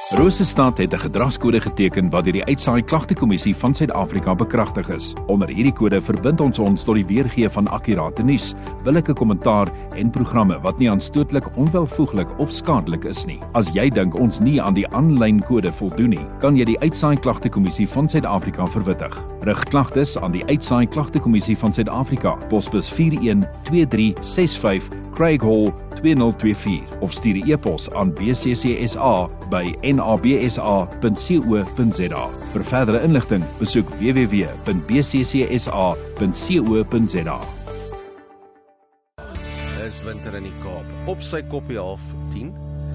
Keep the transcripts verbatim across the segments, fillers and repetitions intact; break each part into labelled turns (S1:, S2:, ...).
S1: Rosestad het 'n gedragskode geteken wat deur die Uitsaai Klagtekommissie van Suid-Afrika bekragtig is. Onder hierdie kode verbind ons ons tot die weergee van akkurate nuus, billike kommentaar en programme wat nie aanstootlik, onwelvoeglik of skadelik is nie. As jy dink ons nie aan die aanlyn kode voldoen nie, kan jy die Uitsaai Klagtekommissie van Suid-Afrika verwittig. Rig klagtes aan die Uitsaai Klagtekommissie van Suid-Afrika, posbus vier een twee drie ses vyf, Craig Hall twee nul twee vier of stuur 'n e-pos aan b c c s a by n a b s a punt co punt z a. Vir verdere inligting, besoek w w w punt b c c s a punt co punt z a.
S2: Is winter in die Kaap, op sy koppie half tien.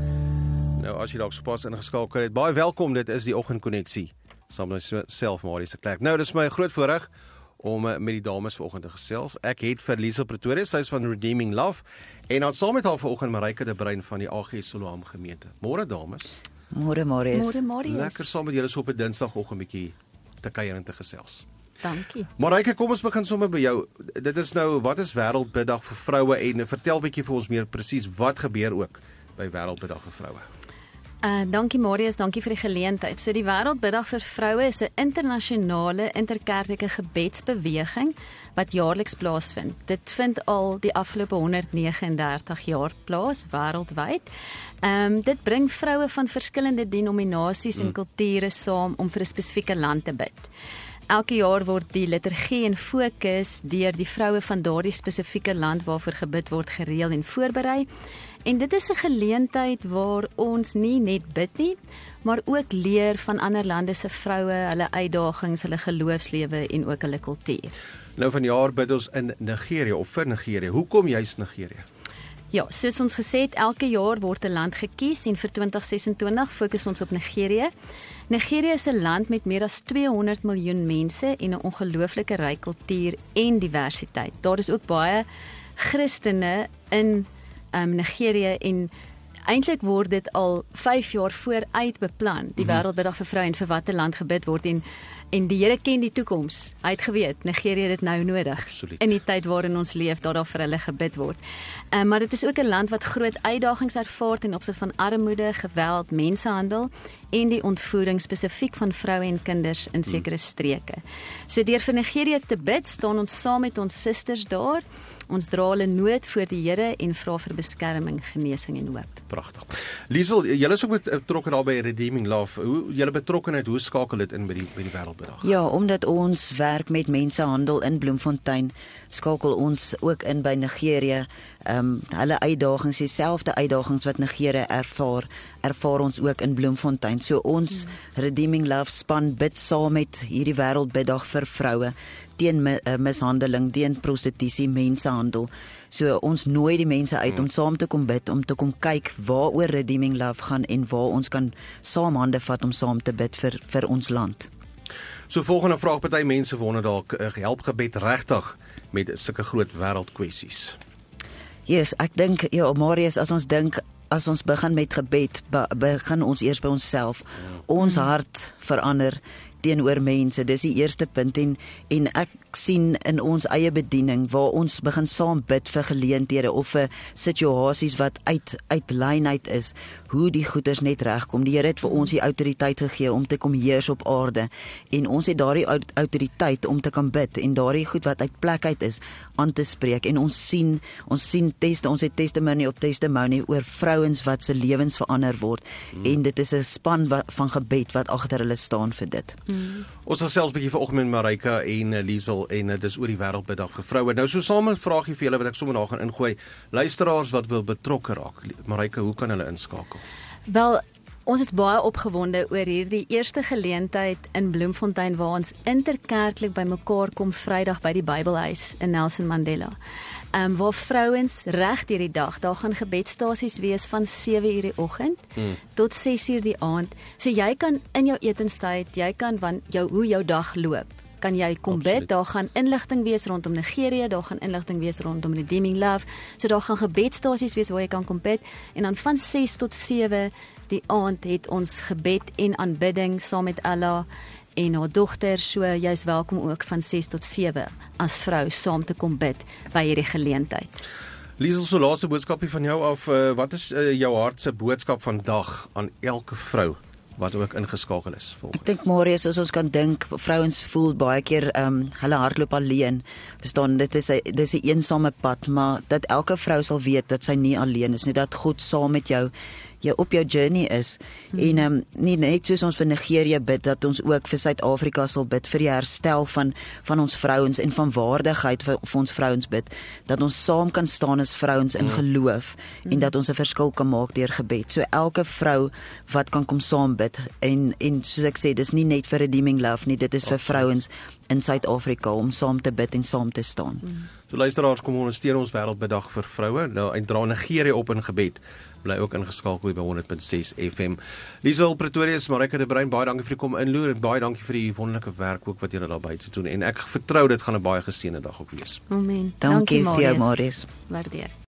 S2: Nou, as jy dalk sopas ingeskakel het, baie welkom, dit is die Oggendkonneksie, saam met myself, Marius de Klerk. Nou, dit is my groot voorreg om met die dames vanoggend te gesels. Ek het vir Liesel Pretorius, sy is van Redeeming Love, en dan saam met haar vanoggend Marijke de Bruin van die A G Siloam gemeente. Môre dames.
S3: Môre Marius.
S4: Môre Marius.
S2: Lekker saam met julle so op 'n Dinsdagoggend bietjie te kuier en te gesels.
S4: Dankie.
S2: Marijke, kom ons begin sommer by jou. Dit is nou, wat is Wêreldbiddag vir vroue, en vertel bietjie vir ons meer presies wat gebeur ook by Wêreldbiddag vir vroue.
S4: Uh, dankie Marius, dankie vir die geleentheid. So die Wêreldbiddag vir vroue is 'n internasionale interkerklike gebedsbeweging wat jaarliks plaasvind. Dit vind al die afgelope honderdnegenendertig jaar plaas wêreldwyd. Um, dit bring vroue van verskillende denominasies en kulture saam om vir 'n spesifieke land te bid. Elke jaar word die liturgie en fokus deur die vroue van daardie spesifieke land waarvoor gebid word gereël en voorberei. En dit is 'n geleentheid waar ons nie net bid nie, maar ook leer van ander lande se vroue, hulle uitdagings, hulle geloofslewe en ook hulle kultuur.
S2: Nou vanjaar bid ons in Nigerië of vir Nigerië. Hoekom juist Nigerië?
S4: Ja, soos ons gesê het, elke jaar word 'n land gekies en vir twintig sesentwintig fokus ons op Nigerië. Nigerië is 'n land met meer as tweehonderd miljoen mense en 'n ongelooflike ryk kultuur en diversiteit. Daar is ook baie Christene in um, Nigerië en eintlik word dit al vyf jaar vooruit beplan, die mm-hmm. Wêreldbiddag vir vroue en vir watter land gebid word en En die Here ken die toekoms. Hy het geweet, Nigerië het dit nou nodig.
S2: Absoluut. In
S4: die tyd waarin ons leef, dat daar vir hulle gebid word. Um, maar dit is ook 'n land wat groot uitdagings ervaar ten opsigte van armoede, geweld, mensenhandel en die ontvoering spesifiek van vroue en kinders in sekere streke. So deur vir Nigerië te bid, staan ons saam met ons susters daar. Ons dra hulle nood voor die Here en vra vir beskerming, genesing en hoop.
S2: Pragtig. Liesel, julle is ook betrokke daar by Redeeming Love. Hoe julle betrokkenheid, hoe skakel dit in by die by die Wêreldbiddag?
S3: Ja, omdat ons werk met mensenhandel in Bloemfontein, skakel ons ook in by Nigerië. Um, hulle uitdagings, dieselfde uitdagings wat Nigerië ervaar, ervaar ons ook in Bloemfontein. So ons hmm. Redeeming Love span bid saam met hierdie Wêreldbiddag vir vroue teen mishandeling, teen prostitusie, mensenhandel. So ons nooi die mense uit om saam te kom bid, om te kom kyk waaroor Redeeming Love gaan en waar ons kan saam hande vat om saam te bid vir vir ons land.
S2: So volgende vraag, party mense wonder dalk, help gebed regtig met sulke groot wêreldkwessies?
S3: Yes, ek dink ja, Marius, as ons dink as ons begin met gebed, be, begin ons eers by onsself. Ons hart verander teenoor mense, dis die eerste punt en, en ek sien in ons eie bediening waar ons begin saam bid vir geleenthede of vir situasies wat uit uit lyn uit is, hoe die goeders net regkom. Die Here het vir ons die autoriteit gegee om te kom heers op aarde en ons het daardie autoriteit om te kan bid en daardie goed wat uit plek uit is aan te spreek en ons sien ons sien teste, ons het testimony op testimony oor vrouens wat se lewens verander word hmm. en dit is 'n span wat, van gebed wat agter hulle staan vir dit.
S4: Hmm.
S2: Ons gesels 'n bietjie vanoggend met Marijke en uh, Liesel en uh, dis oor die Wêreldbiddag vir vroue. Nou so saam 'n vraagie vir julle wat ek sommer daar gaan ingooi. Luisteraars wat wil betrokke raak. Marijke, hoe kan hulle inskakel?
S4: Wel, ons is baie opgewonde oor hierdie eerste geleentheid in Bloemfontein waar ons interkerklik bymekaar kom Vrydag by die Bybelhuis in Nelson Mandela. Um, waar vrouens reg deur die dag, daar gaan gebedstasies wees van sewe uur die oggend hmm. tot ses uur die aand. So jy kan in jou etenstyd, jy kan van jou hoe jou dag loop, kan jy kom
S2: Absoluut.
S4: bid. Daar gaan inligting wees rondom Nigerië, daar gaan inligting wees rondom Redeeming Love. So daar gaan gebedstasies wees waar jy kan kom bid en dan van ses tot sewe die aand het ons gebed en aanbidding saam met Allah en haar dogter, so jy's welkom ook van ses tot sewe as vrou saam te kom bid by hierdie geleentheid.
S2: Liesel, so laaste boodskapie van jou af, uh, wat is uh, jou hart se boodskap vandag aan elke vrou wat ook ingeskakel is volgens.
S3: Ek dink Marius, as ons kan dink, vrouens voel baie keer um, hulle hardloop alleen. Verstaan, dit is 'n dis 'n eensame pad, maar dat elke vrou sal weet dat sy nie alleen is nie, dat God saam met jou jy op jou journey is. Hmm. En um, nie net soos ons vir Nigerië bid, dat ons ook vir Suid-Afrika sal bid, vir die herstel van, van ons vrouens en van waardigheid vir, vir ons vrouens bid, dat ons saam kan staan as vrouens in geloof, hmm. en dat ons 'n verskil kan maak deur gebed. So elke vrou wat kan kom saam bid, en, en soos ek sê, dis nie net vir Redeeming Love nie, dit is vir vrouens in Suid-Afrika om saam te bid en saam te staan. Hmm.
S2: So luisteraars, kom ondersteun ons Wêreldbiddag vir vroue. Nou, en dra Nigerië op in gebed. Bly ook ingeskakel by honderd punt ses F M. Liesel Pretoria, Marika de Bruin, baie dankie vir die kom inloer en baie dankie vir die wonderlike werk ook wat julle daar buite doen. En ek vertrou dit gaan 'n baie geseënde dag ook wees.
S4: Amen.
S3: Dankie, dankie vir jou, Marius.
S4: Waardeer.